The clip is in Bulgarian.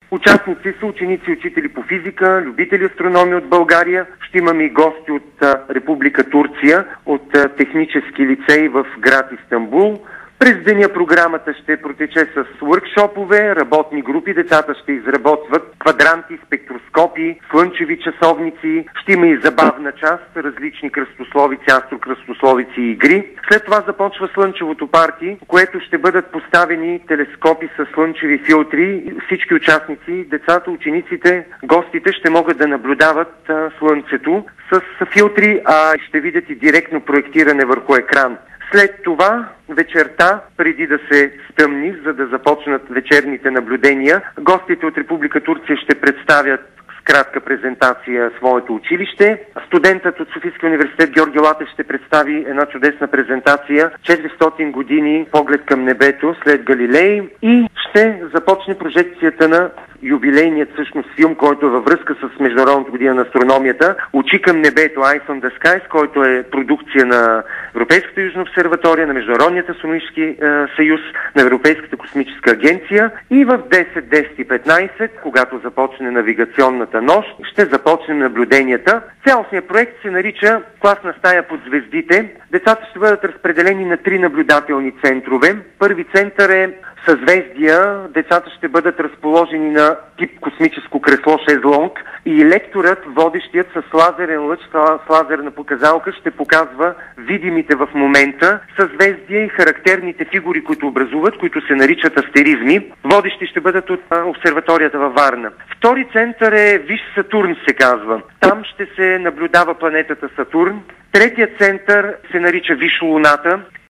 Участници са ученици и учители по физика, любители астрономия от България. Ще имаме и гости от Република Турция, от технически лицей в град Истанбул. През деня програмата ще протече с workshop-ове, работни групи. Децата ще изработват квадранти, спектроскопи, слънчеви часовници. Ще има и забавна част, различни кръстословици, астрокръстословици и игри. След това започва слънчевото парти, в което ще бъдат поставени телескопи с слънчеви филтри. Всички участници, децата, учениците, гостите ще могат да наблюдават слънцето с филтри, а ще видят и директно проектиране върху екран. След това, вечерта, преди да се стъмни, за да започнат вечерните наблюдения, гостите от Република Турция ще представят с кратка презентация своето училище. Студентът от Софийския университет Георги Латев ще представи една чудесна презентация 400 години поглед към небето след Галилей и ще започне прожекцията на юбилейният всъщност филм, който е във връзка с Международната година на астрономията "Очи към небето", Eyes on the Skies, който е продукция на Европейската южна обсерватория, на Международният астрономически съюз, на Европейската космическа агенция. И в 10:15, когато започне навигационната нощ, ще започнем наблюденията. Цялостният проект се нарича "Класна стая под звездите". Децата ще бъдат разпределени на 3 наблюдателни центрове. Първи център е съзвездия. Децата ще бъдат разположени на тип космическо кресло шезлонг и лекторът, водещият с лазерен лъч, с лазерна показалка, ще показва видимите в момента съзвездия и характерните фигури, които образуват, които се наричат астеризми. Водещи ще бъдат от обсерваторията във Варна. Втори център е Виж Сатурн, се казва. Там ще се наблюдава планетата Сатурн. Третият център се нарича Виж Луната.